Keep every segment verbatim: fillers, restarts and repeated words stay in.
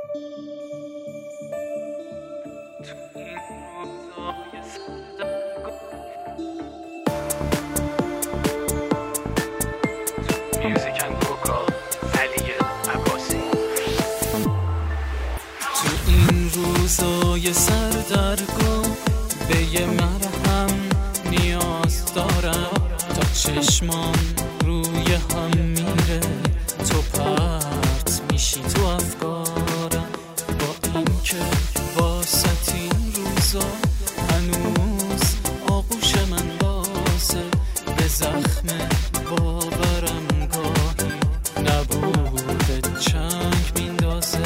روزای سردرگم به یه مرهم نیاز دارم، تا چشمان روی هم میره تو پرت میشی تو افکارم. با این که واسط این روزا هنوز آغوش من بازه، به زخم باورم گاهی نبوده چنگ میندازه.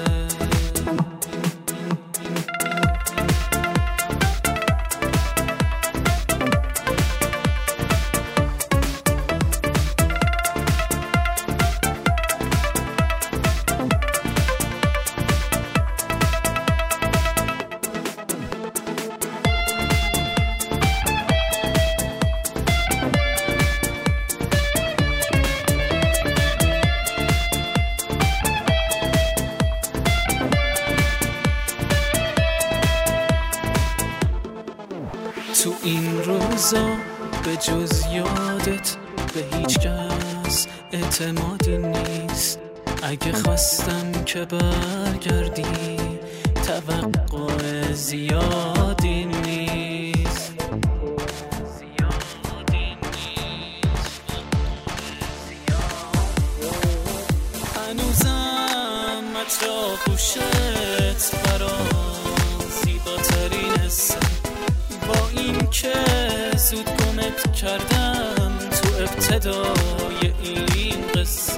تو این روزا به جز یادت به هیچ کس اعتمادی نیست. اگه خواستم که برگردی توقع زیادی نیست. هنوزم مطرح گوشت برام زیباترین حسه، با این که زود گمت کردم تو ابتدای این قصه.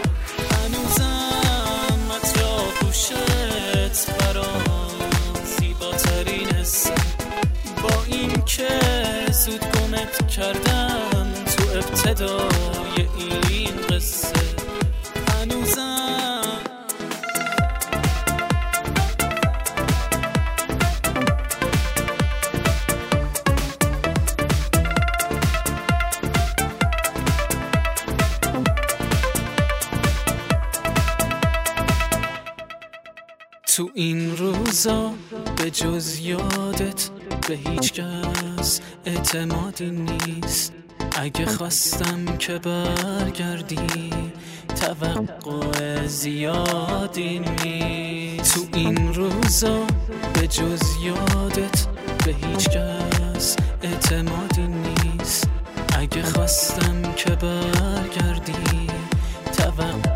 هنوزم مطرح گوشت برام زیباترین حسه، با این که زود گمت کردم تو ابتدای این قصه. هنوزم تو این روزا به جز یادت به هیچ کس اعتمادی نیست. اگه خواستم که برگردی توقع زیادی نیست. تو این روزا به جز یادت به هیچ کس اعتمادی نیست. اگه خواستم که برگردی توقع